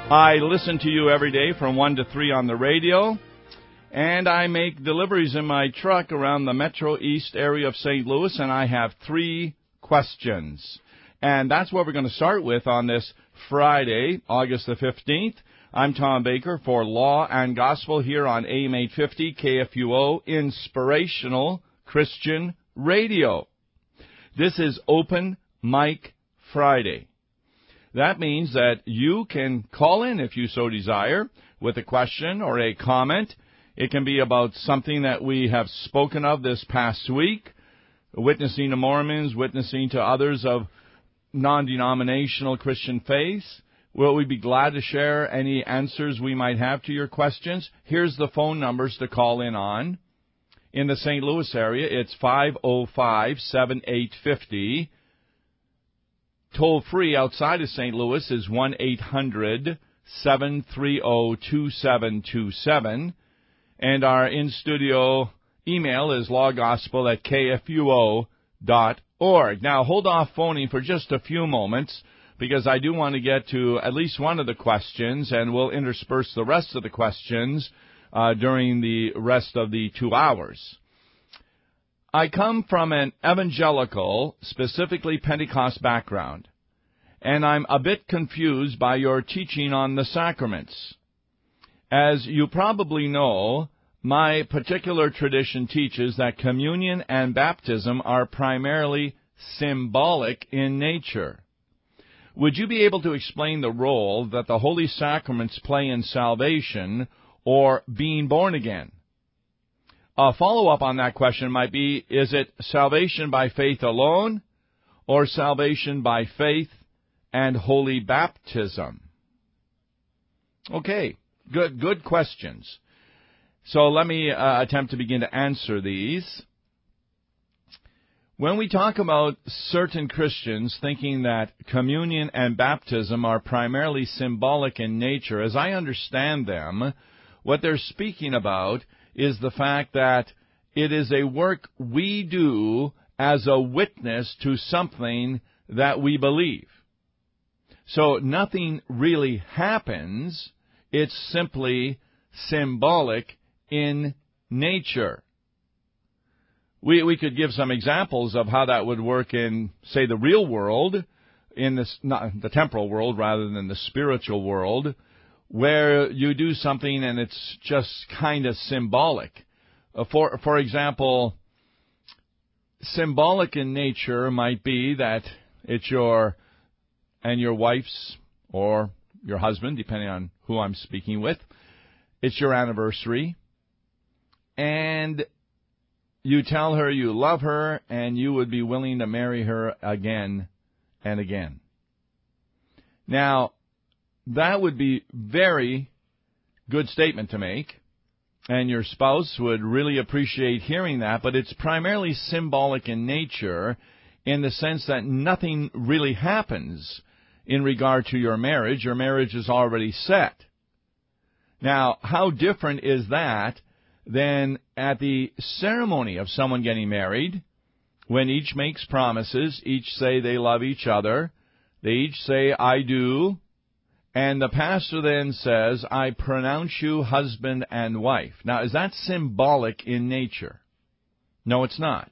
I listen to you every day from 1 to 3 on the radio, and I make deliveries in my truck around the Metro East area of St. Louis, and I have 3 questions. And that's what we're going to start with on this Friday, August the 15th. I'm Tom Baker for Law and Gospel here on AM 850 KFUO, Inspirational Christian Radio. This is Open Mic Friday. That means that you can call in if you so desire with a question or a comment. It can be about something that we have spoken of this past week, witnessing to Mormons, witnessing to others of non-denominational Christian faith. Will we be glad to share any answers we might have to your questions? Here's the phone numbers to call in on. In the St. Louis area, it's 505-7850. Toll-free outside of St. Louis is 1-800-730-2727. And our in-studio email is lawgospel@kfuo.org. Now, hold off phoning for just a few moments, because I do want to get to at least one of the questions, and we'll intersperse the rest of the questions during the rest of the 2 hours. I come from an evangelical, specifically Pentecost background, and I'm a bit confused by your teaching on the sacraments. As you probably know, my particular tradition teaches that communion and baptism are primarily symbolic in nature. Would you be able to explain the role that the holy sacraments play in salvation or being born again? A follow-up on that question might be, is it salvation by faith alone or salvation by faith and holy baptism? Okay, good questions. So let me attempt to begin to answer these. When we talk about certain Christians thinking that communion and baptism are primarily symbolic in nature, as I understand them, what they're speaking about is the fact that it is a work we do as a witness to something that we believe. So nothing really happens. It's simply symbolic in nature. We could give some examples of how that would work in, say, the real world, in this, not the temporal world rather than the spiritual world, where you do something and it's just kind of symbolic. For example, symbolic in nature might be that it's your and your wife's or your husband, depending on who I'm speaking with, it's your anniversary, and you tell her you love her and you would be willing to marry her again and again. Now, that would be very good statement to make, and your spouse would really appreciate hearing that, but it's primarily symbolic in nature in the sense that nothing really happens in regard to your marriage. Your marriage is already set. Now, how different is that than at the ceremony of someone getting married, when each makes promises, each say they love each other, they each say, I do, and the pastor then says, I pronounce you husband and wife. Now, is that symbolic in nature? No, it's not.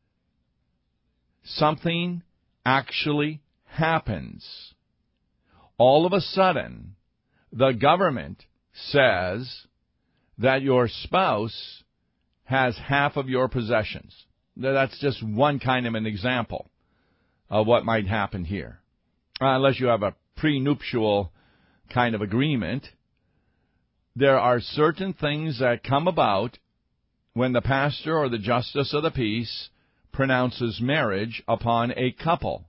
Something actually happens. All of a sudden, the government says that your spouse has half of your possessions. That's just one kind of an example of what might happen here. Unless you have a prenuptial kind of agreement, there are certain things that come about when the pastor or the justice of the peace pronounces marriage upon a couple.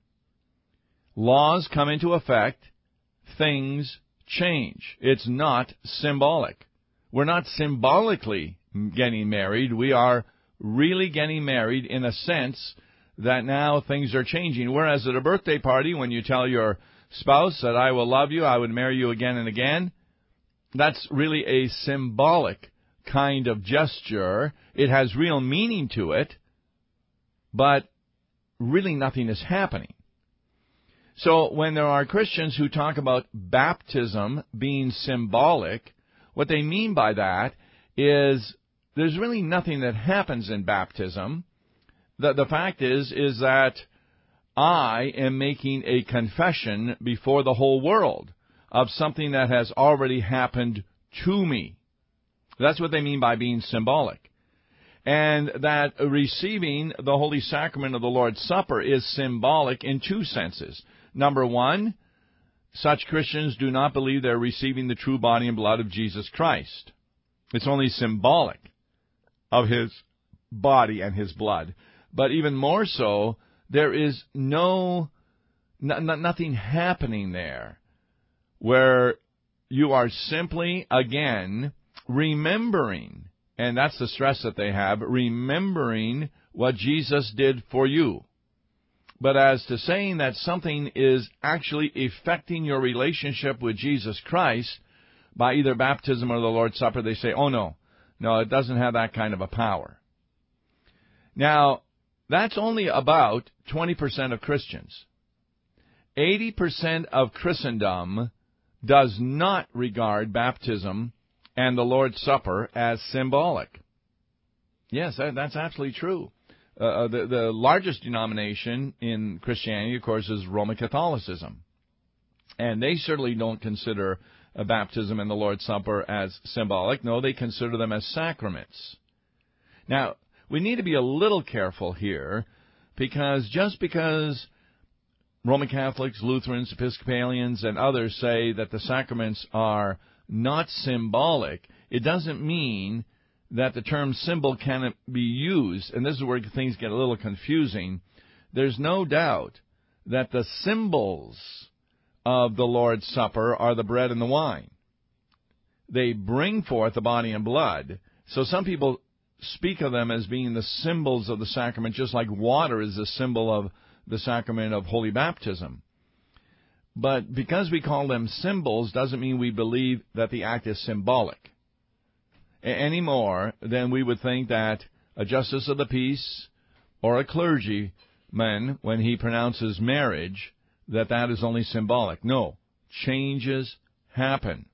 Laws come into effect, things change. It's not symbolic. We're not symbolically getting married. We are really getting married in a sense that now things are changing. Whereas at a birthday party, when you tell your spouse that I will love you, I would marry you again and again, that's really a symbolic kind of gesture. It has real meaning to it, but really nothing is happening. So when there are Christians who talk about baptism being symbolic, what they mean by that is there's really nothing that happens in baptism. The fact is that I am making a confession before the whole world of something that has already happened to me. That's what they mean by being symbolic. And that receiving the Holy Sacrament of the Lord's Supper is symbolic in two senses. Number one, such Christians do not believe they're receiving the true body and blood of Jesus Christ. It's only symbolic of His body and His blood. But even more so, there is nothing happening there where you are simply, again, remembering, and that's the stress that they have, remembering what Jesus did for you. But as to saying that something is actually affecting your relationship with Jesus Christ by either baptism or the Lord's Supper, they say, oh no, it doesn't have that kind of a power. Now, that's only about 20% of Christians. 80% of Christendom does not regard baptism and the Lord's Supper as symbolic. Yes, that's absolutely true. The largest denomination in Christianity, of course, is Roman Catholicism. And they certainly don't consider baptism and the Lord's Supper as symbolic. No, they consider them as sacraments. Now, we need to be a little careful here, because just because Roman Catholics, Lutherans, Episcopalians, and others say that the sacraments are not symbolic, it doesn't mean that the term symbol cannot be used. And this is where things get a little confusing. There's no doubt that the symbols of the Lord's Supper are the bread and the wine. They bring forth the body and blood. So some people speak of them as being the symbols of the sacrament, just like water is a symbol of the sacrament of holy baptism. But because we call them symbols doesn't mean we believe that the act is symbolic any more than we would think that a justice of the peace or a clergyman, when he pronounces marriage, that is only symbolic. No, changes happen.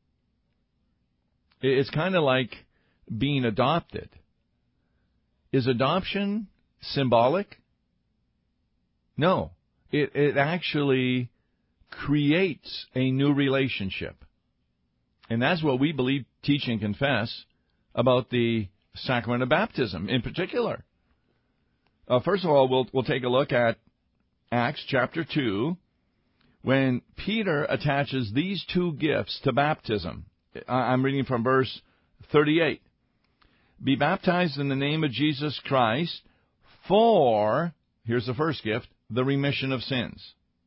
It's kind of like being adopted. Is adoption symbolic? No. It actually creates a new relationship. And that's what we believe, teach, and confess about the sacrament of baptism in particular. First of all, we'll take a look at Acts chapter 2, when Peter attaches these two gifts to baptism. I'm reading from verse 38. Be baptized in the name of Jesus Christ for, here's the first gift, the remission of sins.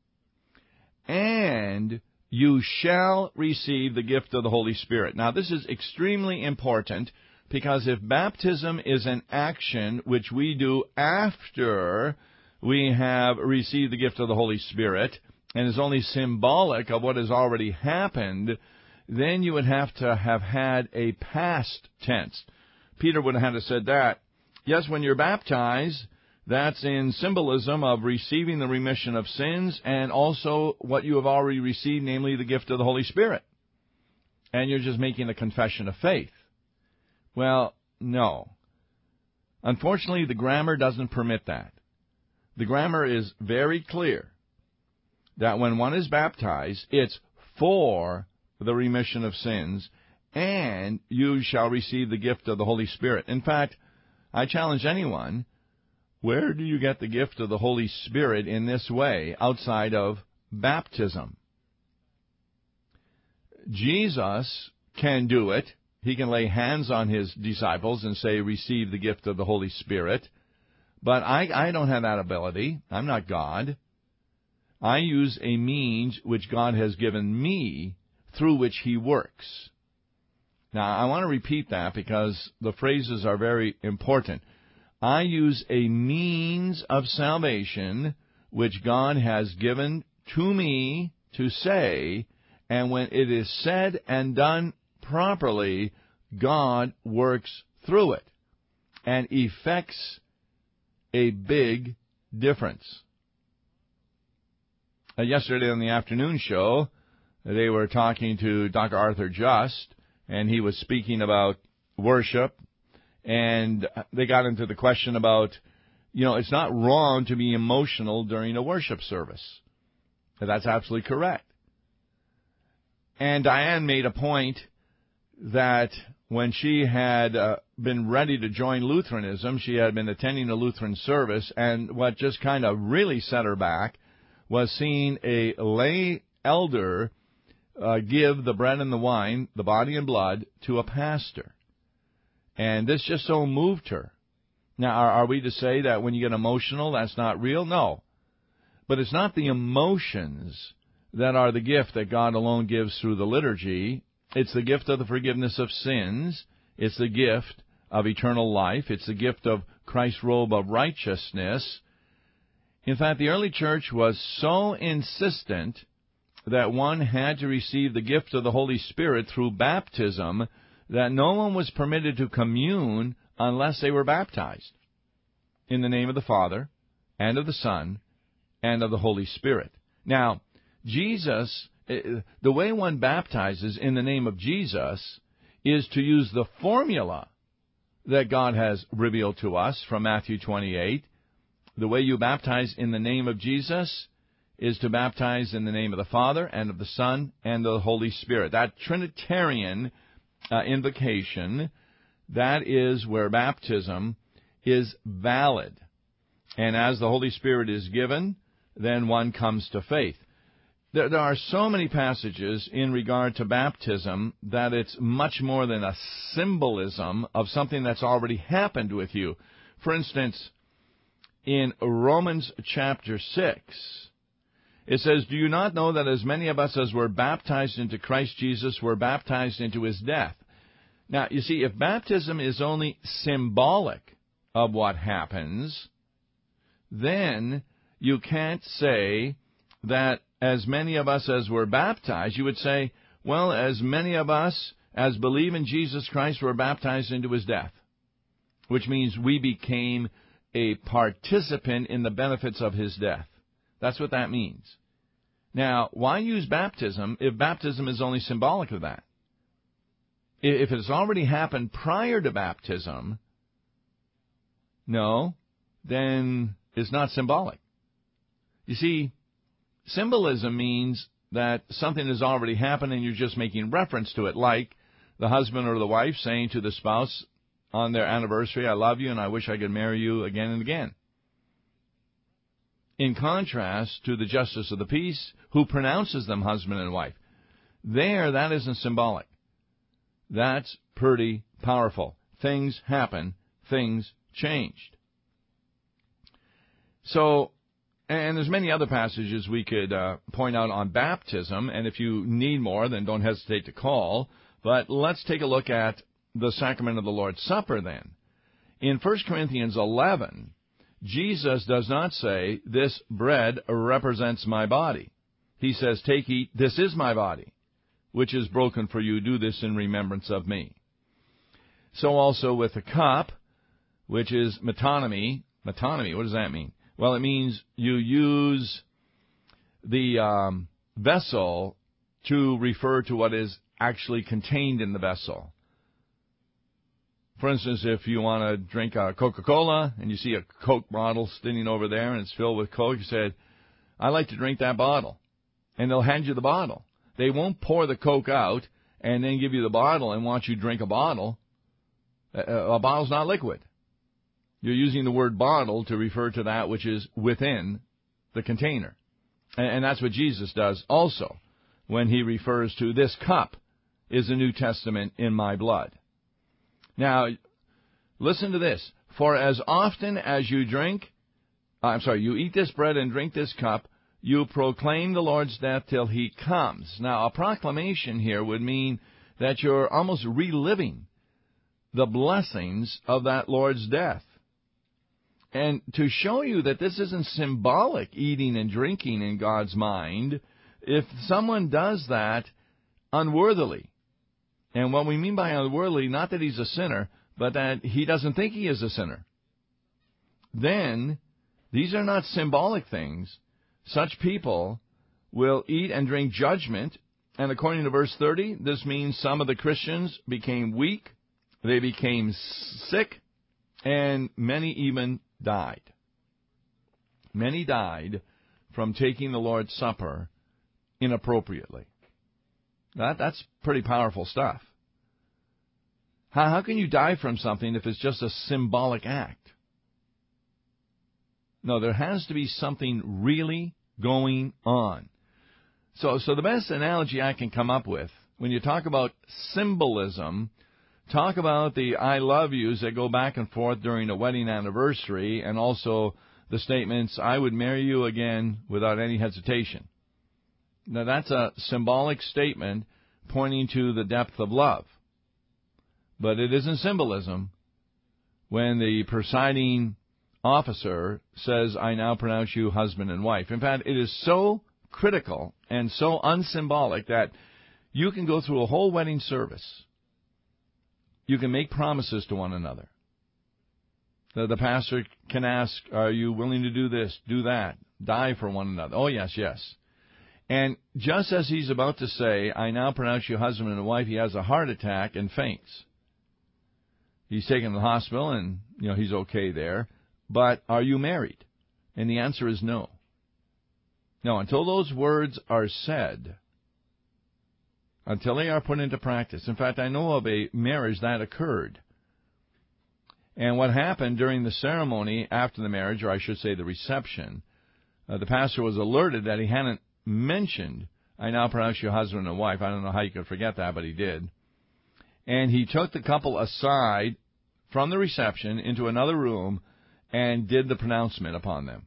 And you shall receive the gift of the Holy Spirit. Now, this is extremely important, because if baptism is an action which we do after we have received the gift of the Holy Spirit, and is only symbolic of what has already happened, then you would have to have had a past tense. Peter would have had to said that. Yes, when you're baptized, that's in symbolism of receiving the remission of sins and also what you have already received, namely the gift of the Holy Spirit. And you're just making a confession of faith. Well, no. Unfortunately, the grammar doesn't permit that. The grammar is very clear that when one is baptized, it's for the remission of sins, and you shall receive the gift of the Holy Spirit. In fact, I challenge anyone, where do you get the gift of the Holy Spirit in this way outside of baptism? Jesus can do it. He can lay hands on His disciples and say, receive the gift of the Holy Spirit. But I don't have that ability. I'm not God. I use a means which God has given me through which He works. Now, I want to repeat that because the phrases are very important. I use a means of salvation which God has given to me to say, and when it is said and done properly, God works through it and effects a big difference. yesterday on the afternoon show, they were talking to Dr. Arthur Just, and he was speaking about worship, and they got into the question about, it's not wrong to be emotional during a worship service. That's absolutely correct. And Diane made a point that when she had been ready to join Lutheranism, she had been attending a Lutheran service, and what just kind of really set her back was seeing a lay elder give the bread and the wine, the body and blood, to a pastor. And this just so moved her. Now, are we to say that when you get emotional, that's not real? No. But it's not the emotions that are the gift that God alone gives through the liturgy. It's the gift of the forgiveness of sins. It's the gift of eternal life. It's the gift of Christ's robe of righteousness. In fact, the early church was so insistent that one had to receive the gift of the Holy Spirit through baptism that no one was permitted to commune unless they were baptized in the name of the Father and of the Son and of the Holy Spirit. Now, Jesus, the way one baptizes in the name of Jesus is to use the formula that God has revealed to us from Matthew 28. The way you baptize in the name of Jesus is to baptize in the name of the Father and of the Son and of the Holy Spirit. That Trinitarian invocation, that is where baptism is valid. And as the Holy Spirit is given, then one comes to faith. There are so many passages in regard to baptism that it's much more than a symbolism of something that's already happened with you. For instance, in Romans chapter 6, it says, "Do you not know that as many of us as were baptized into Christ Jesus were baptized into his death?" Now, you see, if baptism is only symbolic of what happens, then you can't say that as many of us as were baptized. You would say, well, as many of us as believe in Jesus Christ were baptized into his death, which means we became a participant in the benefits of his death. That's what that means. Now, why use baptism if baptism is only symbolic of that? If it's already happened prior to baptism, no, then it's not symbolic. You see, symbolism means that something has already happened and you're just making reference to it, like the husband or the wife saying to the spouse on their anniversary, "I love you and I wish I could marry you again and again." In contrast to the justice of the peace, who pronounces them husband and wife. There, that isn't symbolic. That's pretty powerful. Things happen. Things changed. So, and there's many other passages we could point out on baptism, and if you need more, then don't hesitate to call. But let's take a look at the sacrament of the Lord's Supper then. In 1 Corinthians 11, Jesus does not say, "This bread represents my body." He says, "Take, eat, this is my body, which is broken for you. Do this in remembrance of me." So also with the cup, which is metonymy. Metonymy, what does that mean? Well, it means you use the vessel to refer to what is actually contained in the vessel. For instance, if you want to drink a Coca-Cola and you see a Coke bottle sitting over there and it's filled with Coke, you say, "I'd like to drink that bottle." And they'll hand you the bottle. They won't pour the Coke out and then give you the bottle and want you to drink a bottle. A bottle's not liquid. You're using the word bottle to refer to that which is within the container. And that's what Jesus does also when he refers to this cup is the New Testament in my blood. Now, listen to this. For as often as you you eat this bread and drink this cup, you proclaim the Lord's death till he comes. Now, a proclamation here would mean that you're almost reliving the blessings of that Lord's death. And to show you that this isn't symbolic eating and drinking in God's mind, if someone does that unworthily, and what we mean by unworthily, not that he's a sinner, but that he doesn't think he is a sinner, then these are not symbolic things. Such people will eat and drink judgment. And according to verse 30, this means some of the Christians became weak, they became sick, and many even died. Many died from taking the Lord's Supper inappropriately. That's pretty powerful stuff. How can you die from something if it's just a symbolic act? No, there has to be something really going on. So the best analogy I can come up with, when you talk about symbolism, talk about the I love yous that go back and forth during a wedding anniversary, and also the statements, I would marry you again without any hesitation. Now that's a symbolic statement pointing to the depth of love. But it isn't symbolism when the presiding officer says, I now pronounce you husband and wife. In fact, it is so critical and so unsymbolic that you can go through a whole wedding service. You can make promises to one another. The pastor can ask, are you willing to do this, do that, die for one another? Oh, yes, yes. And just as he's about to say, I now pronounce you husband and wife, he has a heart attack and faints. He's taken to the hospital, and he's okay there. But are you married? And the answer is no. No, until those words are said, until they are put into practice. In fact, I know of a marriage that occurred. And what happened during the ceremony after the marriage, or I should say the reception, the pastor was alerted that he hadn't mentioned, I now pronounce you husband and wife. I don't know how you could forget that, but he did. And he took the couple aside from the reception into another room and did the pronouncement upon them.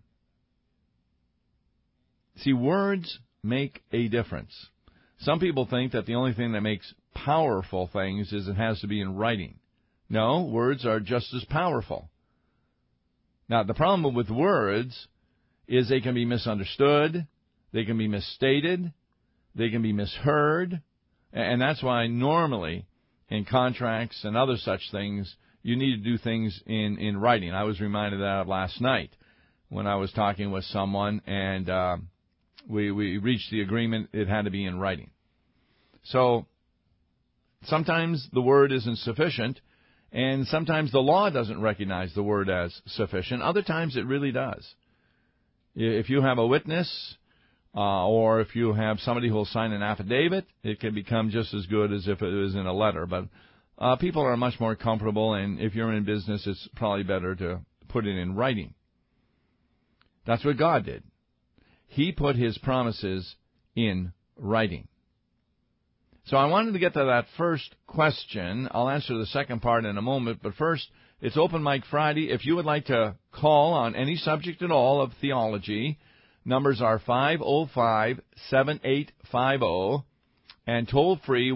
See, words make a difference. Some people think that the only thing that makes powerful things is it has to be in writing. No, words are just as powerful. Now, the problem with words is they can be misunderstood, they can be misstated, they can be misheard, and that's why normally in contracts and other such things, you need to do things in writing. I was reminded of that last night when I was talking with someone, and we reached the agreement it had to be in writing. So sometimes the word isn't sufficient, and sometimes the law doesn't recognize the word as sufficient. Other times it really does. If you have a witness, or if you have somebody who will sign an affidavit, it can become just as good as if it was in a letter. But people are much more comfortable, and if you're in business, it's probably better to put it in writing. That's what God did. He put His promises in writing. So I wanted to get to that first question. I'll answer the second part in a moment, but first, it's Open Mic Friday. If you would like to call on any subject at all of theology, numbers are 505-7850 and toll-free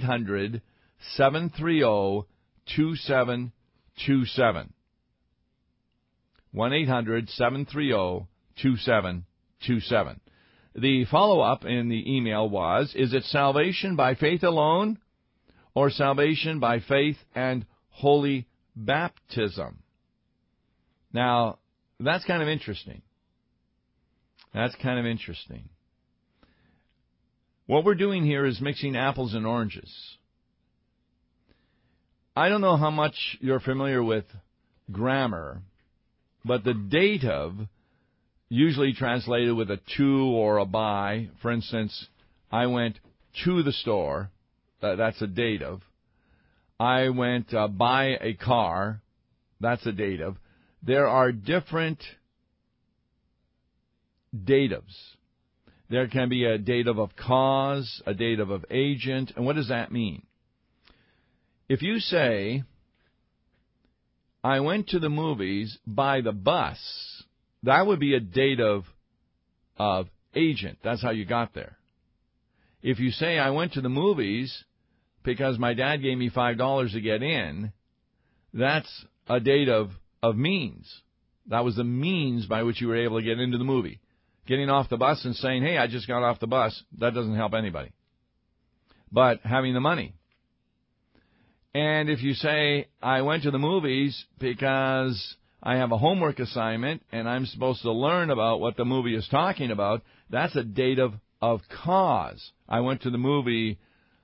1-800-730-2727. 1-800-730-2727. The follow-up in the email was, is it salvation by faith alone or salvation by faith and holy baptism? Now, that's kind of interesting. That's kind of interesting. What we're doing here is mixing apples and oranges. I don't know how much you're familiar with grammar, but the dative, usually translated with a to or a by. For instance, I went to the store. That's a dative. I went buy a car. That's a dative. There are different datives. There can be a dative of cause, a dative of agent. And what does that mean? If you say, I went to the movies by the bus, that would be a dative of agent. That's how you got there. If you say, I went to the movies because my dad gave me $5 to get in, that's a dative of means. That was the means by which you were able to get into the movie. Getting off the bus and saying, hey, I just got off the bus, that doesn't help anybody. But having the money. And if you say, I went to the movies because I have a homework assignment and I'm supposed to learn about what the movie is talking about, that's a dative of cause. I went to the movie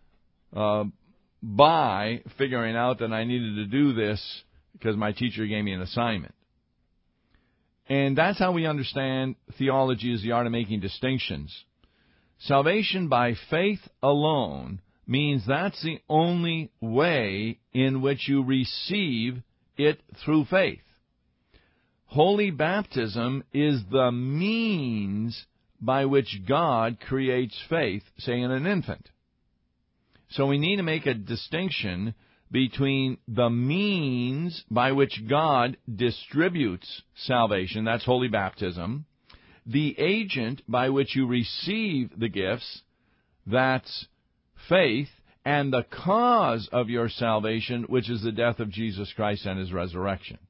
by figuring out that I needed to do this because my teacher gave me an assignment. And that's how we understand theology, is the art of making distinctions. Salvation by faith alone means that's the only way in which you receive it, through faith. Holy baptism is the means by which God creates faith, say in an infant. So we need to make a distinction between the means by which God distributes salvation, that's holy baptism, the agent by which you receive the gifts, that's faith, and the cause of your salvation, which is the death of Jesus Christ and His resurrection.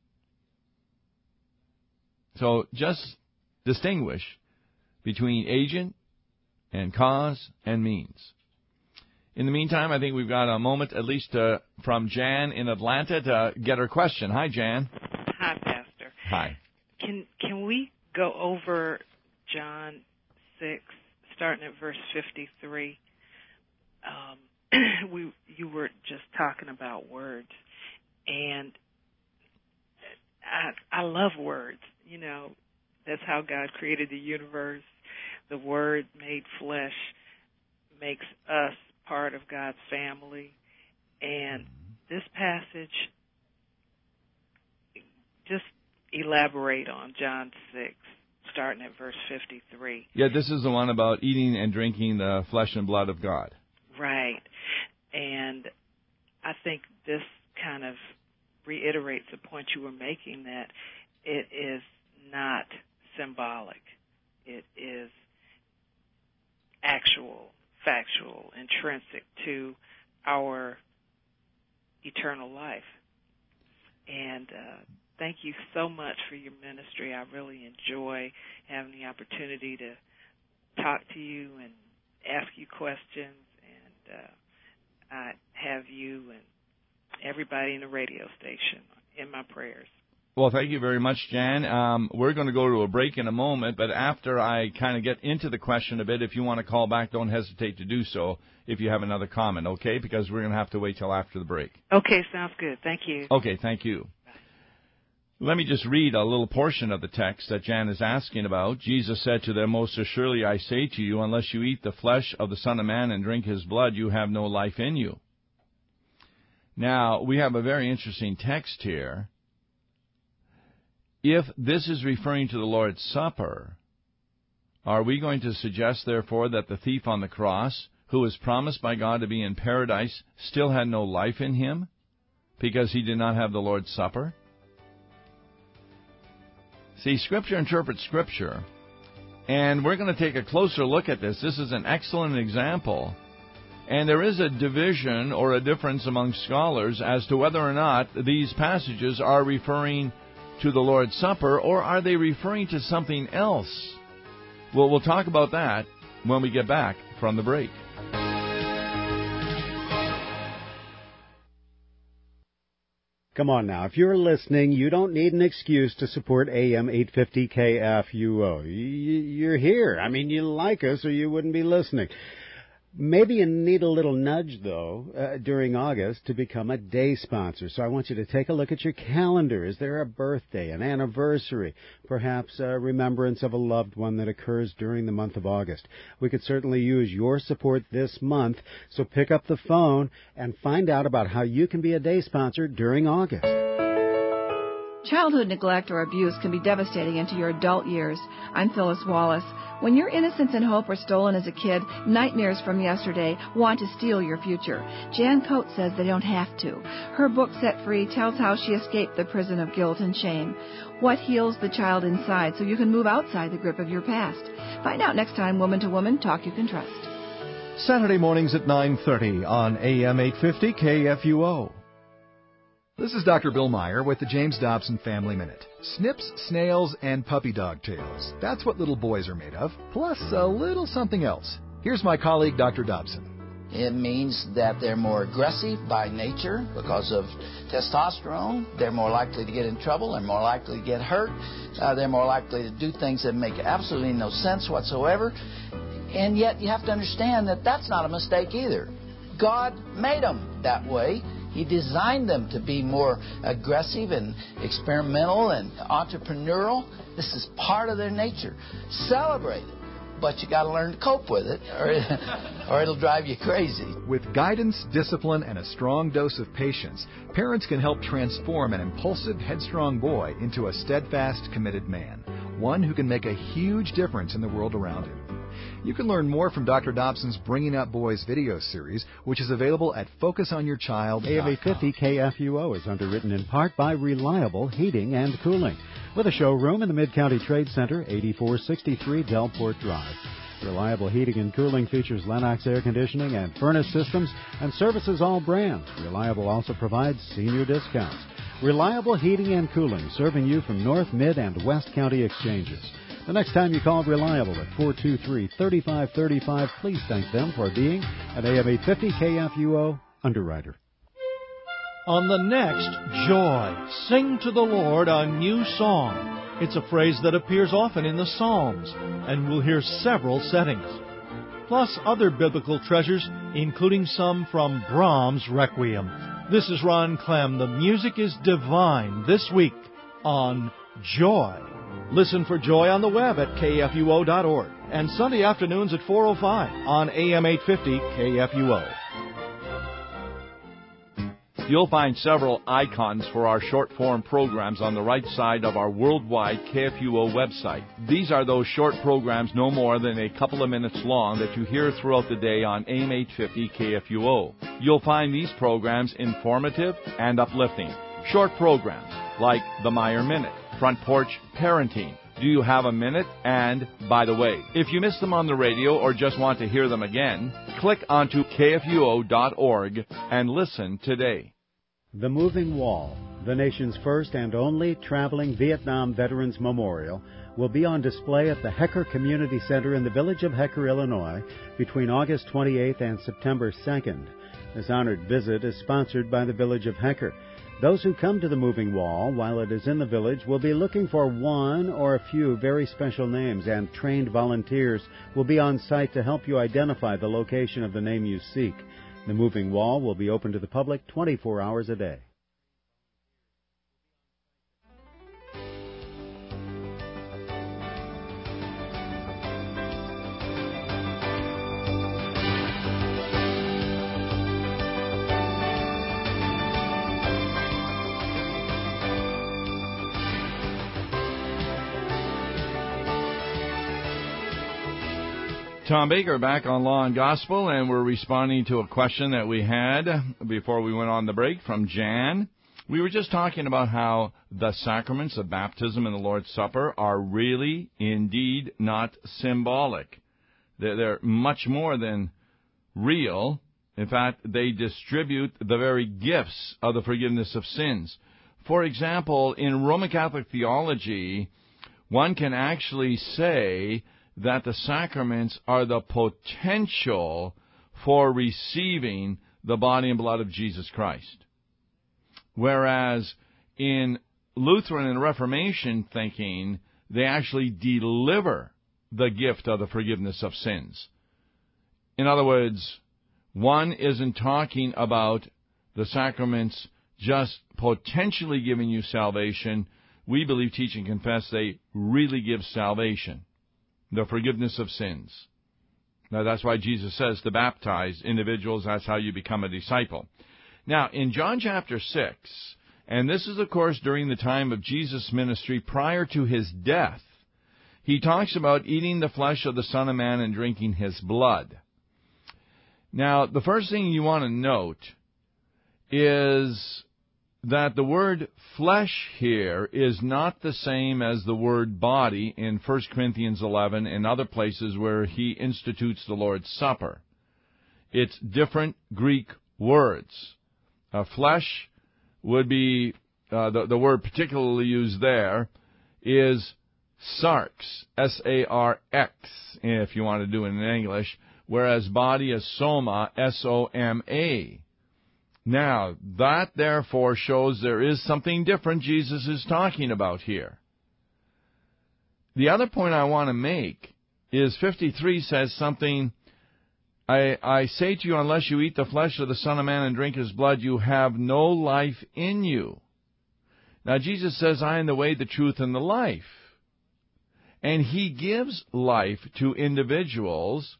So just distinguish between agent and cause and means. In the meantime, I think we've got a moment, at least from Jan in Atlanta, to get her question. Hi, Jan. Hi, Pastor. Hi. Can we go over John 6, starting at verse 53? You were just talking about words, and I love words. You know, that's how God created the universe. The Word made flesh makes us part of God's family. And this passage, just elaborate on John 6, starting at verse 53. Yeah, this is the one about eating and drinking the flesh and blood of God. Right. And I think this kind of reiterates the point you were making, that it is not symbolic. It is actual, factual, intrinsic to our eternal life. And thank you so much for your ministry. I really enjoy having the opportunity to talk to you and ask you questions. And I have you and everybody in the radio station in my prayers. Well, thank you very much, Jan. We're going to go to a break in a moment, but after I kind of get into the question a bit, if you want to call back, don't hesitate to do so if you have another comment, okay? Because we're going to have to wait till after the break. Okay, sounds good. Thank you. Okay, thank you. Let me just read a little portion of the text that Jan is asking about. Jesus said to them, "Most assuredly I say to you, unless you eat the flesh of the Son of Man and drink His blood, you have no life in you." Now, we have a very interesting text here. If this is referring to the Lord's Supper, are we going to suggest, therefore, that the thief on the cross, who was promised by God to be in paradise, still had no life in him because he did not have the Lord's Supper? See, Scripture interprets Scripture, and we're going to take a closer look at this. This is an excellent example, and there is a division or a difference among scholars as to whether or not these passages are referring to the Lord's Supper, or are they referring to something else? Well, we'll talk about that when we get back from the break. Come on now. If you're listening, you don't need an excuse to support AM 850 KFUO. You're here. I mean, you like us or you wouldn't be listening. Maybe you need a little nudge, though, during August to become a day sponsor. So I want you to take a look at your calendar. Is there a birthday, an anniversary, perhaps a remembrance of a loved one that occurs during the month of August? We could certainly use your support this month. So pick up the phone and find out about how you can be a day sponsor during August. Childhood neglect or abuse can be devastating into your adult years. I'm Phyllis Wallace. When your innocence and hope are stolen as a kid, nightmares from yesterday want to steal your future. Jan Coates says they don't have to. Her book, Set Free, tells how she escaped the prison of guilt and shame. What heals the child inside so you can move outside the grip of your past? Find out next time, Woman to Woman, Talk You Can Trust. Saturday mornings at 9:30 on AM 850 KFUO. This is Dr. Bill Meyer with the James Dobson Family Minute. Snips, snails, and puppy dog tails. That's what little boys are made of, plus a little something else. Here's my colleague, Dr. Dobson. It means that they're more aggressive by nature because of testosterone. They're more likely to get in trouble. They're more likely to get hurt. They're more likely to do things that make absolutely no sense whatsoever. And yet you have to understand that that's not a mistake either. God made them that way. He designed them to be more aggressive and experimental and entrepreneurial. This is part of their nature. Celebrate it. But you got to learn to cope with it, or it'll drive you crazy. With guidance, discipline, and a strong dose of patience, parents can help transform an impulsive, headstrong boy into a steadfast, committed man, one who can make a huge difference in the world around him. You can learn more from Dr. Dobson's Bringing Up Boys video series, which is available at FocusOnYourChild.com. AM 850 KFUO is underwritten in part by Reliable Heating and Cooling, with a showroom in the Mid-County Trade Center, 8463 Delport Drive. Reliable Heating and Cooling features Lennox air conditioning and furnace systems and services all brands. Reliable also provides senior discounts. Reliable Heating and Cooling, serving you from North, Mid, and West County exchanges. The next time you call Reliable at 423-3535, please thank them for being an AM 850 KFUO underwriter. On the next Joy, sing to the Lord a new song. It's a phrase that appears often in the Psalms, and we'll hear several settings. Plus other biblical treasures, including some from Brahms' Requiem. This is Ron Clem. The music is divine this week on Joy. Listen for Joy on the web at kfuo.org and Sunday afternoons at 4:05 on AM 850 KFUO. You'll find several icons for our short-form programs on the right side of our worldwide KFUO website. These are those short programs no more than a couple of minutes long that you hear throughout the day on AM 850 KFUO. You'll find these programs informative and uplifting. Short programs like the Meyer Minute, Front Porch Parenting, Do You Have a Minute? And, by the way, if you miss them on the radio or just want to hear them again, click onto KFUO.org and listen today. The Moving Wall, the nation's first and only traveling Vietnam Veterans Memorial, will be on display at the Hecker Community Center in the village of Hecker, Illinois, between August 28th and September 2nd. This honored visit is sponsored by the village of Hecker. Those who come to the Moving Wall while it is in the village will be looking for one or a few very special names, and trained volunteers will be on site to help you identify the location of the name you seek. The Moving Wall will be open to the public 24 hours a day. Tom Baker back on Law and Gospel, and we're responding to a question that we had before we went on the break from Jan. We were just talking about how the sacraments of baptism and the Lord's Supper are really, indeed, not symbolic. They're much more than real. In fact, they distribute the very gifts of the forgiveness of sins. For example, in Roman Catholic theology, one can actually say that the sacraments are the potential for receiving the body and blood of Jesus Christ. Whereas in Lutheran and Reformation thinking, they actually deliver the gift of the forgiveness of sins. In other words, one isn't talking about the sacraments just potentially giving you salvation. We believe, teach, and confess they really give salvation. The forgiveness of sins. Now, that's why Jesus says to baptize individuals. That's how you become a disciple. Now, in John chapter 6, and this is, of course, during the time of Jesus' ministry prior to his death, he talks about eating the flesh of the Son of Man and drinking his blood. Now, the first thing you want to note is that the word flesh here is not the same as the word body in 1 Corinthians 11 and other places where he institutes the Lord's Supper. It's different Greek words. Flesh would be, the word particularly used there is sarx, S-A-R-X, if you want to do it in English, whereas body is soma, S-O-M-A. Now, that therefore shows there is something different Jesus is talking about here. The other point I want to make is 53 says something, I say to you, unless you eat the flesh of the Son of Man and drink his blood, you have no life in you. Now, Jesus says, I am the way, the truth, and the life. And he gives life to individuals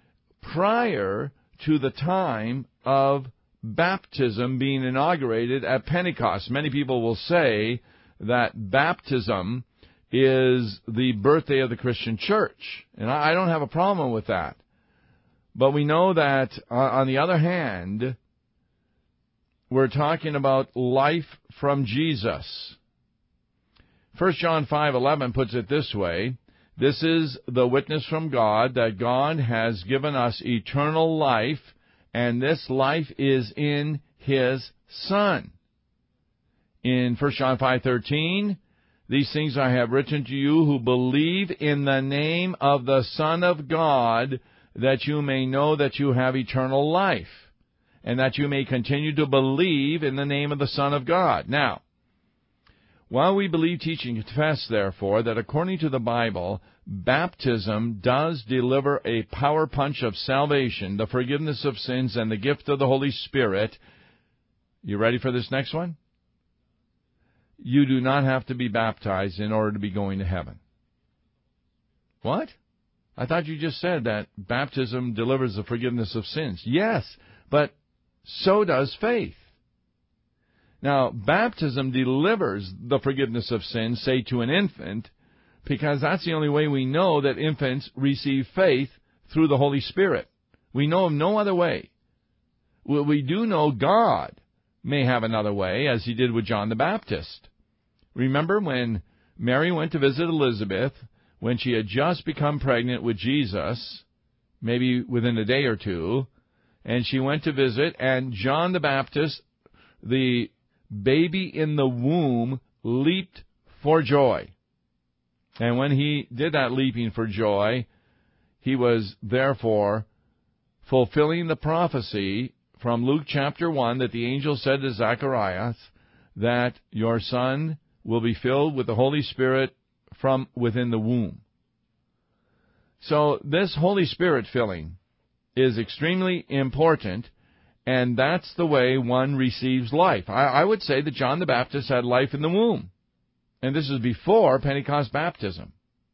prior to the time of baptism being inaugurated at Pentecost. Many people will say that baptism is the birthday of the Christian church. And I don't have a problem with that. But we know that, on the other hand, we're talking about life from Jesus. 1 John 5:11 puts it this way, this is the witness from God, that God has given us eternal life, and this life is in his Son. In 1 John 5:13, these things I have written to you who believe in the name of the Son of God, that you may know that you have eternal life, and that you may continue to believe in the name of the Son of God. Now, while we believe, teach, and confess, therefore, that according to the Bible, baptism does deliver a power punch of salvation, the forgiveness of sins, and the gift of the Holy Spirit, you ready for this next one? You do not have to be baptized in order to be going to heaven. What? I thought you just said that baptism delivers the forgiveness of sins. Yes, but so does faith. Now, baptism delivers the forgiveness of sins, say, to an infant, because that's the only way we know that infants receive faith through the Holy Spirit. We know of no other way. Well, we do know God may have another way, as he did with John the Baptist. Remember when Mary went to visit Elizabeth, when she had just become pregnant with Jesus, maybe within a day or two, and she went to visit, and John the Baptist, the baby in the womb, leaped for joy. And when he did that leaping for joy, he was therefore fulfilling the prophecy from Luke chapter 1 that the angel said to Zacharias that your son will be filled with the Holy Spirit from within the womb. So this Holy Spirit filling is extremely important, and that's the way one receives life. I would say that John the Baptist had life in the womb, and this is before Pentecost baptism.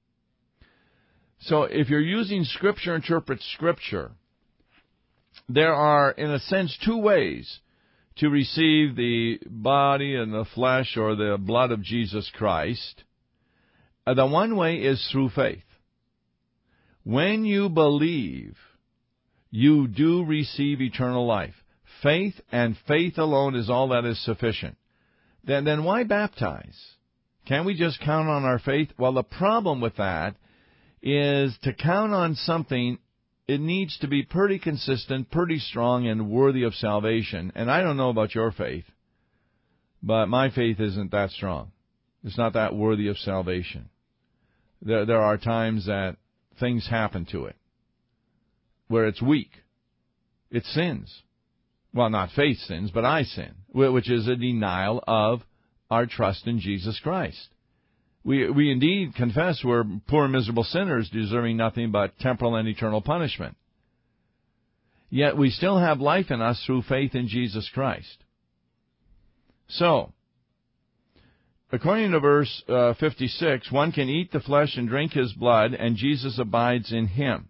So if you're using Scripture, interpret Scripture, there are, in a sense, two ways to receive the body and the flesh or the blood of Jesus Christ. The one way is through faith. When you believe, you do receive eternal life. Faith and faith alone is all that is sufficient. Then why baptize? Can't we just count on our faith? Well, the problem with that is to count on something, it needs to be pretty consistent, pretty strong, and worthy of salvation. And I don't know about your faith, but my faith isn't that strong. It's not that worthy of salvation. There are times that things happen to it where it's weak. It sins. Well, not faith sins, but I sin, which is a denial of our trust in Jesus Christ. We indeed confess we're poor, miserable sinners deserving nothing but temporal and eternal punishment. Yet we still have life in us through faith in Jesus Christ. So, according to verse 56, one can eat the flesh and drink his blood, and Jesus abides in him.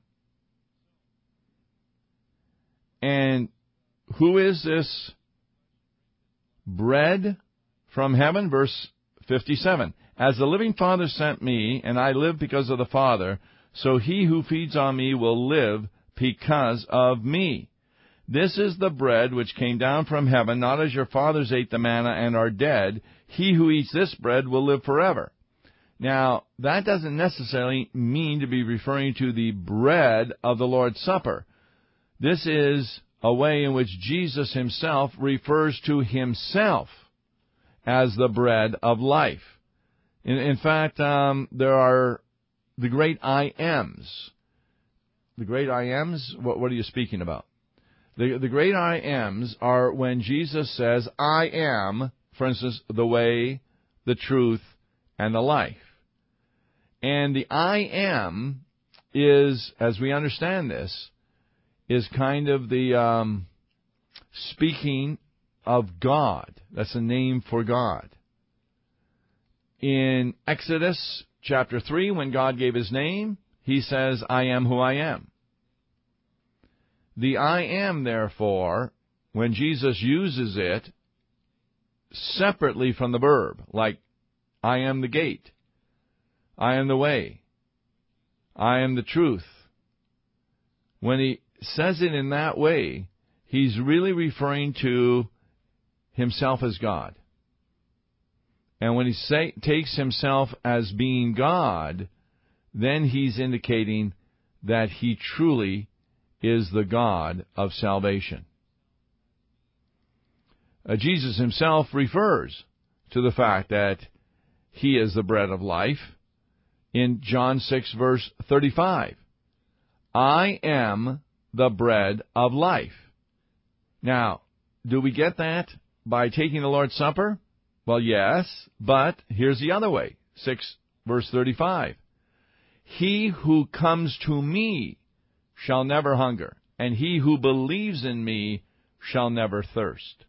And who is this bread from heaven? Verse 57. As the living Father sent me, and I live because of the Father, so he who feeds on me will live because of me. This is the bread which came down from heaven, not as your fathers ate the manna and are dead. He who eats this bread will live forever. Now, that doesn't necessarily mean to be referring to the bread of the Lord's Supper. This is a way in which Jesus himself refers to himself as the bread of life. In fact, there are the great I Ams. The great I Ams, what are you speaking about? The great I Ams are when Jesus says, I am, for instance, the way, the truth, and the life. And the I am is, as we understand this, is kind of the speaking of God. That's a name for God. In Exodus chapter 3, when God gave his name, he says, I am who I am. The I am, therefore, when Jesus uses it separately from the verb, like I am the gate, I am the way, I am the truth. When he says it in that way, he's really referring to himself as God. And when he takes himself as being God, then he's indicating that he truly is the God of salvation. Jesus himself refers to the fact that he is the bread of life in John 6, verse 35. I am the bread of life. Now, do we get that by taking the Lord's Supper? Well, yes, but here's the other way. 6, verse 35. He who comes to me shall never hunger, and he who believes in me shall never thirst.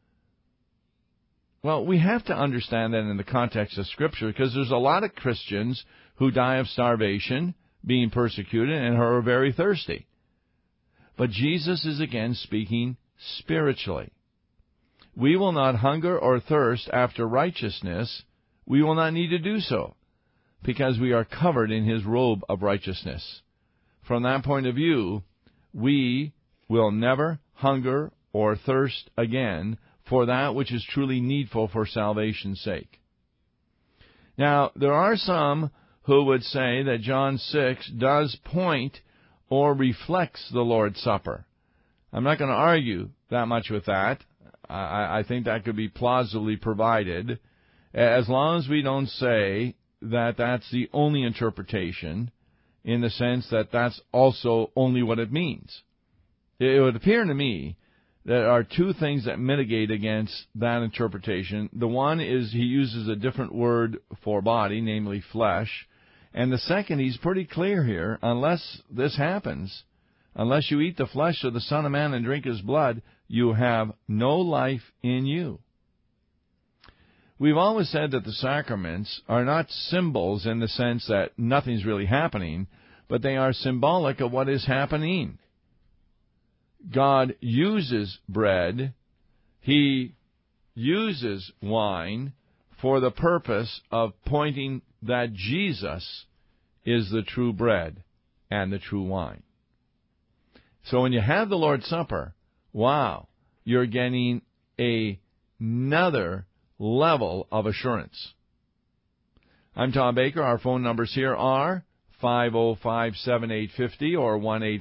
Well, we have to understand that in the context of Scripture, because there's a lot of Christians who die of starvation, being persecuted, and who are very thirsty. But Jesus is again speaking spiritually. We will not hunger or thirst after righteousness. We will not need to do so, because we are covered in his robe of righteousness. From that point of view, we will never hunger or thirst again for that which is truly needful for salvation's sake. Now, there are some who would say that John 6 does point or reflects the Lord's Supper. I'm not going to argue that much with that. I think that could be plausibly provided, as long as we don't say that that's the only interpretation, in the sense that that's also only what it means. It would appear to me there are two things that mitigate against that interpretation. The one is he uses a different word for body, namely flesh. And the second, he's pretty clear here, unless this happens, unless you eat the flesh of the Son of Man and drink his blood, you have no life in you. We've always said that the sacraments are not symbols in the sense that nothing's really happening, but they are symbolic of what is happening. God uses bread, he uses wine for the purpose of pointing that Jesus is the true bread and the true wine. So when you have the Lord's Supper, wow, you're getting another level of assurance. I'm Tom Baker. Our phone numbers here are 505-7850 or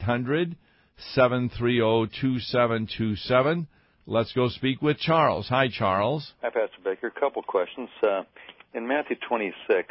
1-800-730-2727. Let's go speak with Charles. Hi, Charles. Hi, Pastor Baker. A couple questions. In Matthew 26,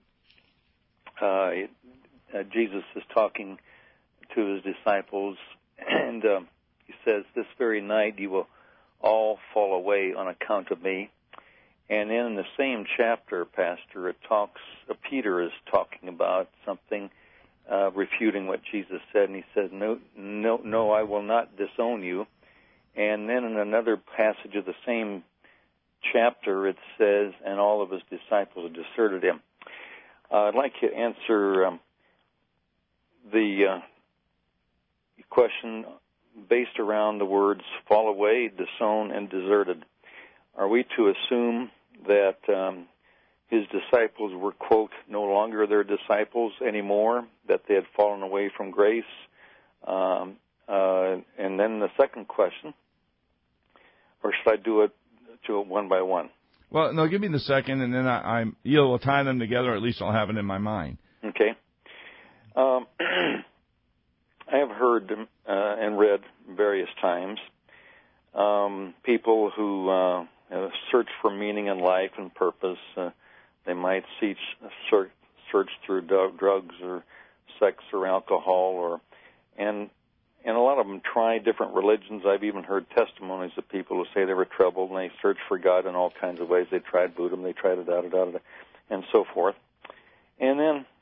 Jesus is talking to his disciples, and he says, this very night you will all fall away on account of me. And then in the same chapter, Pastor, Peter is talking about something, refuting what Jesus said, and he says, no, I will not disown you. And then in another passage of the same chapter, it says, and all of his disciples deserted him. I'd like you to answer the question based around the words fall away, disown, and deserted. Are we to assume that his disciples were, quote, no longer their disciples anymore, that they had fallen away from grace? And then the second question, or should I do it one by one? Well, no, give me the second, and then you'll tie them together, or at least I'll have it in my mind. Okay. I have heard and read various times people who search for meaning in life and purpose. They might search through drugs or sex or alcohol, and a lot of them try different religions. I've even heard testimonies of people who say they were troubled and they searched for God in all kinds of ways. They tried Buddhism, they tried and so forth. And then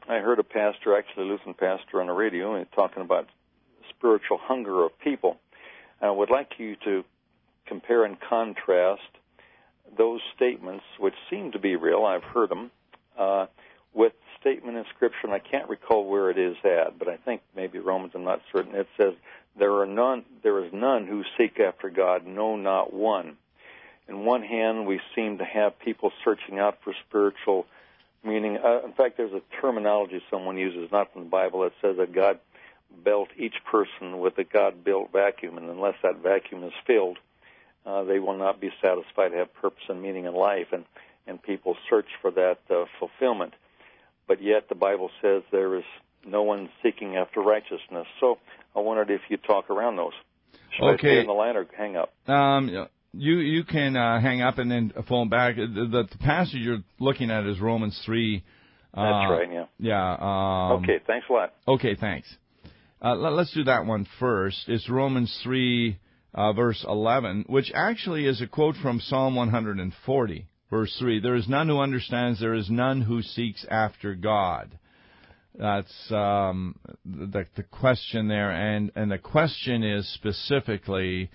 I heard a pastor, actually a Lutheran pastor on the radio, and talking about spiritual hunger of people. I would like you to compare and contrast those statements, which seem to be real, I've heard them, with statement in Scripture, and I can't recall where it is at, but I think maybe Romans, I'm not certain. It says, there is none who seek after God, no, not one. In one hand, we seem to have people searching out for spiritual meaning. In fact, there's a terminology someone uses, not from the Bible, that says that God built each person with a God-built vacuum, and unless that vacuum is filled, they will not be satisfied to have purpose and meaning in life, and people search for that fulfillment. But yet the Bible says there is no one seeking after righteousness. So I wondered if you'd talk around those. Should I stay on the line or hang up? You can hang up and then phone back. The passage you're looking at is Romans 3. That's right, yeah. Yeah. Okay, thanks a lot. Okay, thanks. Let's do that one first. It's Romans 3, verse 11, which actually is a quote from Psalm 140, verse 3. There is none who understands, there is none who seeks after God. That's the question there, and the question is specifically,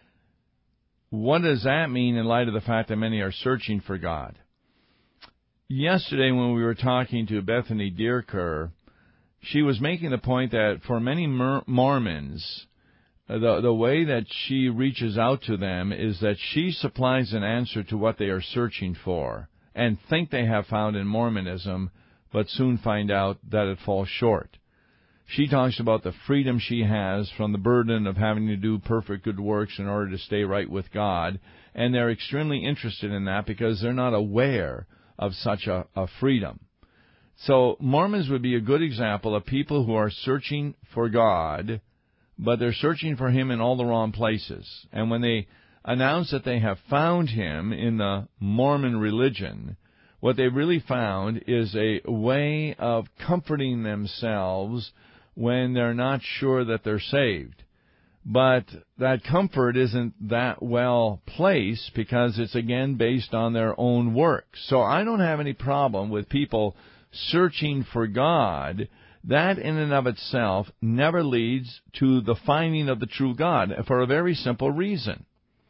what does that mean in light of the fact that many are searching for God? Yesterday when we were talking to Bethany Dierker, she was making the point that for many Mormons, the way that she reaches out to them is that she supplies an answer to what they are searching for and think they have found in Mormonism, but soon find out that it falls short. She talks about the freedom she has from the burden of having to do perfect good works in order to stay right with God, and they're extremely interested in that because they're not aware of such a freedom. So Mormons would be a good example of people who are searching for God, but they're searching for Him in all the wrong places. And when they announce that they have found Him in the Mormon religion, what they really found is a way of comforting themselves when they're not sure that they're saved. But that comfort isn't that well placed because it's, again, based on their own works. So I don't have any problem with people searching for God. That in and of itself never leads to the finding of the true God for a very simple reason.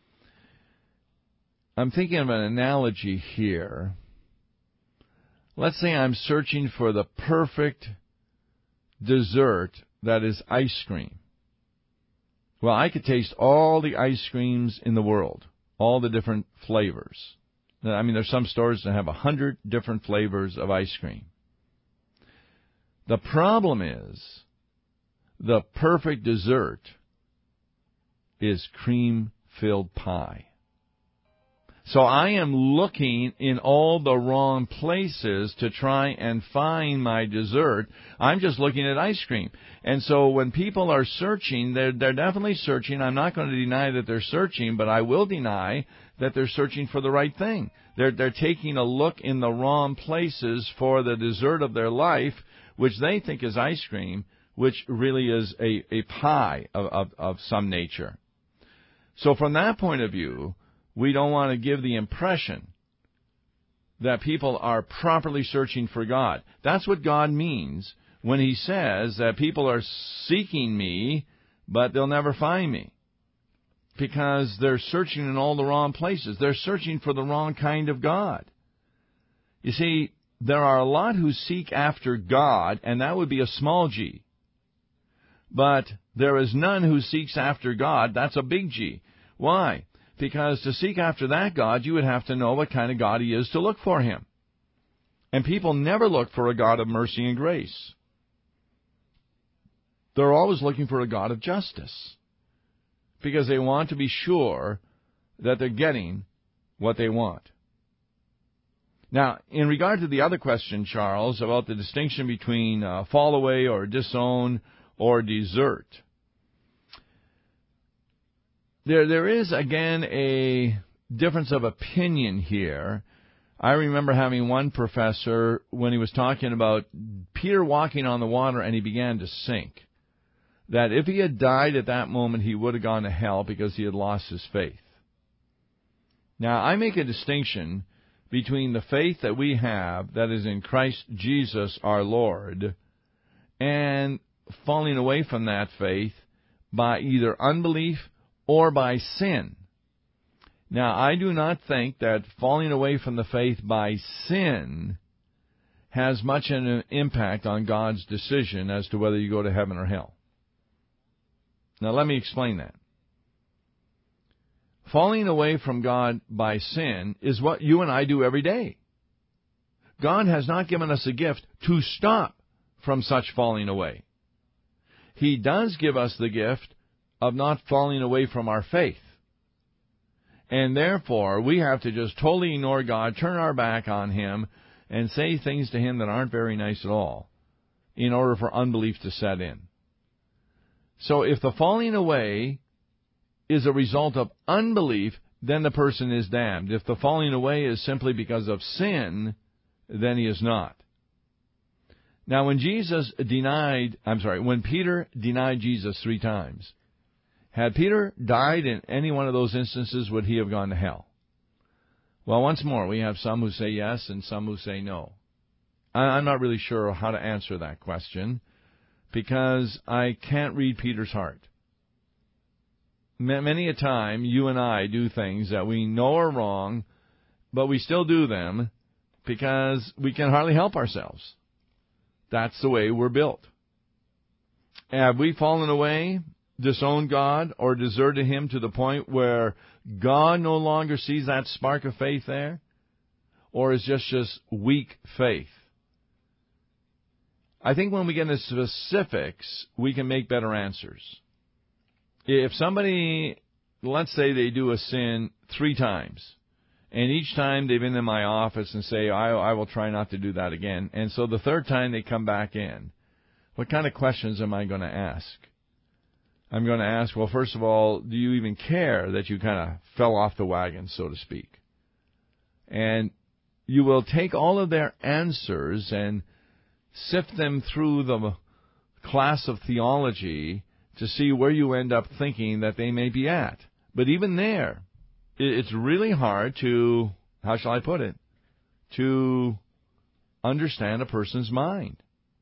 I'm thinking of an analogy here. Let's say I'm searching for the perfect dessert that is ice cream. Well, I could taste all the ice creams in the world, all the different flavors. I mean, there's some stores that have 100 different flavors of ice cream. The problem is the perfect dessert is cream-filled pie. So I am looking in all the wrong places to try and find my dessert. I'm just looking at ice cream. And so when people are searching, they're definitely searching. I'm not going to deny that they're searching, but I will deny that they're searching for the right thing. They're taking a look in the wrong places for the dessert of their life, which they think is ice cream, which really is a pie of some nature. So from that point of view, we don't want to give the impression that people are properly searching for God. That's what God means when He says that people are seeking me, but they'll never find me. Because they're searching in all the wrong places. They're searching for the wrong kind of God. You see, there are a lot who seek after God, and that would be a small g. But there is none who seeks after God, that's a big G. Why? Because to seek after that God, you would have to know what kind of God He is to look for Him. And people never look for a God of mercy and grace. They're always looking for a God of justice. Because they want to be sure that they're getting what they want. Now, in regard to the other question, Charles, about the distinction between fall away or disown or desert, there is, again, a difference of opinion here. I remember having one professor, when he was talking about Peter walking on the water and he began to sink, that if he had died at that moment, he would have gone to hell because he had lost his faith. Now, I make a distinction between the faith that we have that is in Christ Jesus our Lord and falling away from that faith by either unbelief or by sin. Now, I do not think that falling away from the faith by sin has much an impact on God's decision as to whether you go to heaven or hell. Now, let me explain that. Falling away from God by sin is what you and I do every day. God has not given us a gift to stop from such falling away. He does give us the gift of not falling away from our faith. And therefore, we have to just totally ignore God, turn our back on Him, and say things to Him that aren't very nice at all, in order for unbelief to set in. So if the falling away is a result of unbelief, then the person is damned. If the falling away is simply because of sin, then he is not. Now, when Peter denied Jesus 3 times, had Peter died in any one of those instances, would he have gone to hell? Well, once more, we have some who say yes and some who say no. I'm not really sure how to answer that question because I can't read Peter's heart. Many a time, you and I do things that we know are wrong, but we still do them because we can hardly help ourselves. That's the way we're built. Have we fallen away, disowned God, or deserted Him to the point where God no longer sees that spark of faith there? Or is just weak faith? I think when we get into specifics, we can make better answers. If somebody, let's say they do a sin 3 times, and each time they've been in my office and say, I will try not to do that again, and so the 3rd time they come back in, what kind of questions am I going to ask? I'm going to ask, well, first of all, do you even care that you kind of fell off the wagon, so to speak? And you will take all of their answers and sift them through the class of theology to see where you end up thinking that they may be at. But even there, it's really hard to, how shall I put it, to understand a person's mind.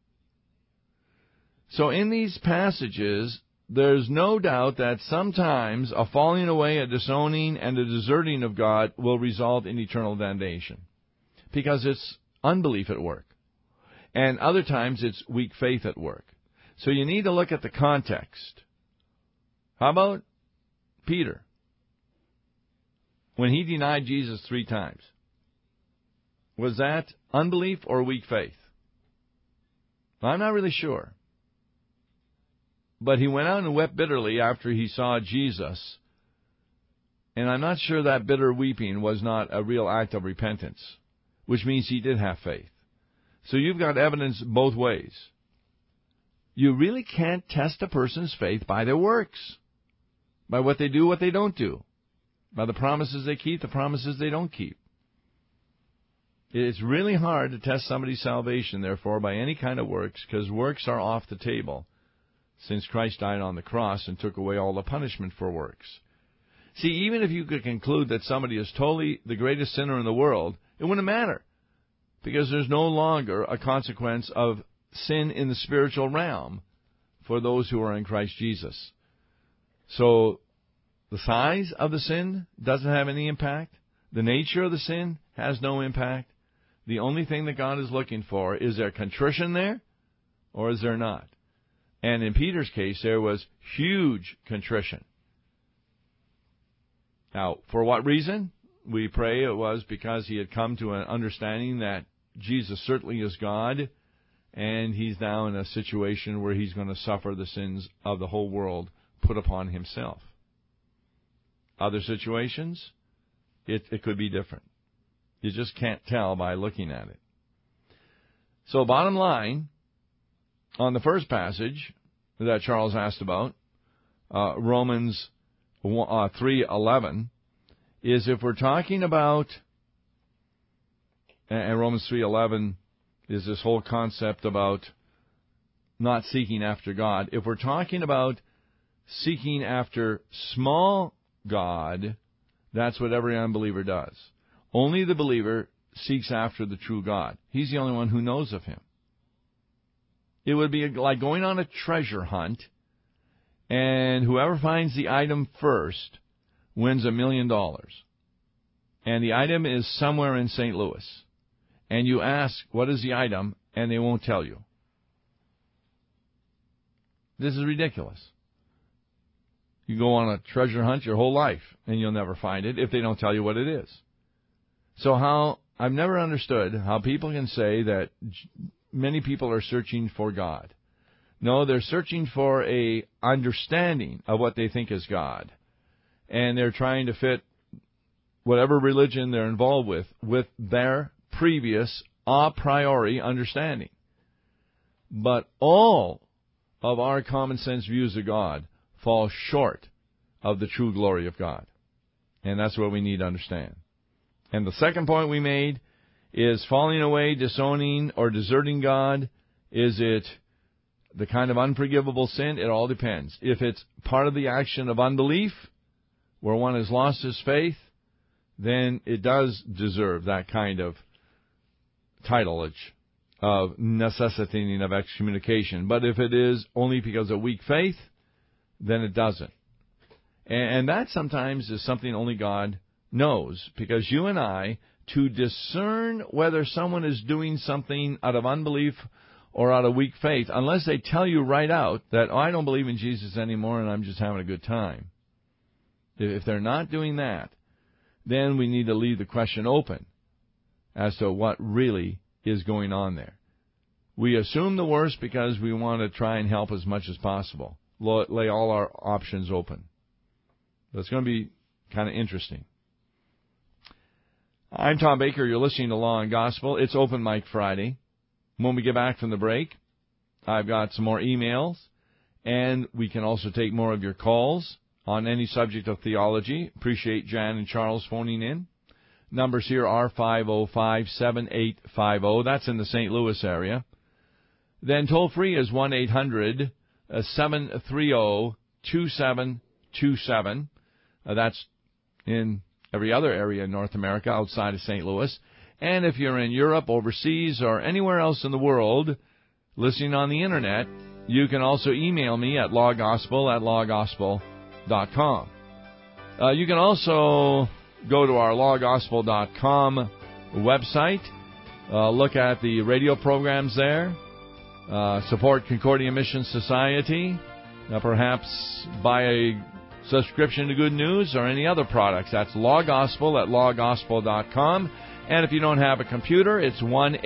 So in these passages, there's no doubt that sometimes a falling away, a disowning, and a deserting of God will result in eternal damnation because it's unbelief at work. And other times it's weak faith at work. So you need to look at the context. How about Peter? When he denied Jesus 3 times, was that unbelief or weak faith? I'm not really sure. But he went out and wept bitterly after he saw Jesus. And I'm not sure that bitter weeping was not a real act of repentance, which means he did have faith. So you've got evidence both ways. You really can't test a person's faith by their works, by what they do, what they don't do, by the promises they keep, the promises they don't keep. It's really hard to test somebody's salvation, therefore, by any kind of works, because works are off the table, since Christ died on the cross and took away all the punishment for works. See, even if you could conclude that somebody is totally the greatest sinner in the world, it wouldn't matter, because there's no longer a consequence of sin in the spiritual realm for those who are in Christ Jesus. So the size of the sin doesn't have any impact. The nature of the sin has no impact. The only thing that God is looking for, is there contrition there or is there not? And in Peter's case, there was huge contrition. Now, for what reason? We pray it was because he had come to an understanding that Jesus certainly is God, and he's now in a situation where he's going to suffer the sins of the whole world put upon himself. Other situations, it could be different. You just can't tell by looking at it. So bottom line, on the first passage that Charles asked about, Romans 3:11, is if we're talking about, and Romans 3:11 is this whole concept about not seeking after God. If we're talking about seeking after small God, that's what every unbeliever does. Only the believer seeks after the true God. He's the only one who knows of him. It would be like going on a treasure hunt, and whoever finds the item first wins $1 million. And the item is somewhere in St. Louis. And you ask, what is the item? And they won't tell you. This is ridiculous. You go on a treasure hunt your whole life, and you'll never find it if they don't tell you what it is. So I've never understood how people can say that many people are searching for God. No, they're searching for a understanding of what they think is God. And they're trying to fit whatever religion they're involved with their previous a priori understanding. But all of our common sense views of God fall short of the true glory of God. And that's what we need to understand. And the second point we made is falling away, disowning, or deserting God. Is it the kind of unforgivable sin? It all depends. If it's part of the action of unbelief, where one has lost his faith, then it does deserve that kind of titleage of necessitating of excommunication. But if it is only because of weak faith, then it doesn't. And that sometimes is something only God knows, because you and I, to discern whether someone is doing something out of unbelief or out of weak faith, unless they tell you right out that, oh, I don't believe in Jesus anymore and I'm just having a good time. If they're not doing that, then we need to leave the question open as to what really is going on there. We assume the worst because we want to try and help as much as possible. Lay all our options open. But it's going to be kind of interesting. I'm Tom Baker. You're listening to Law and Gospel. It's Open Mic Friday. When we get back from the break, I've got some more emails, and we can also take more of your calls on any subject of theology. Appreciate Jan and Charles phoning in. Numbers here are 505-7850. That's in the St. Louis area. Then toll-free is 1-800-730-2727. That's in every other area in North America outside of St. Louis. And if you're in Europe, overseas, or anywhere else in the world listening on the Internet, you can also email me at lawgospel@lawgospel.com. You can also go to our lawgospel.com website, look at the radio programs there, support Concordia Mission Society, perhaps buy a subscription to Good News or any other products. That's lawgospel@lawgospel.com. And if you don't have a computer, it's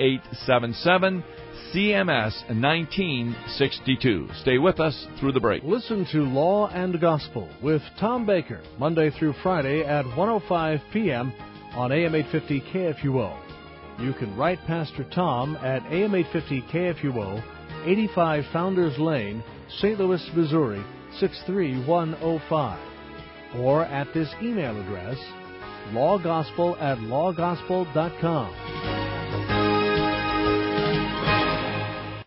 1-877-CMS-1962. Stay with us through the break. Listen to Law and Gospel with Tom Baker, Monday through Friday at 1:05 p.m. on AM 850 KFUO. You can write Pastor Tom at AM 850 KFUO, 85 Founders Lane, St. Louis, Missouri, 63105. Or at this email address, lawgospel@lawgospel.com.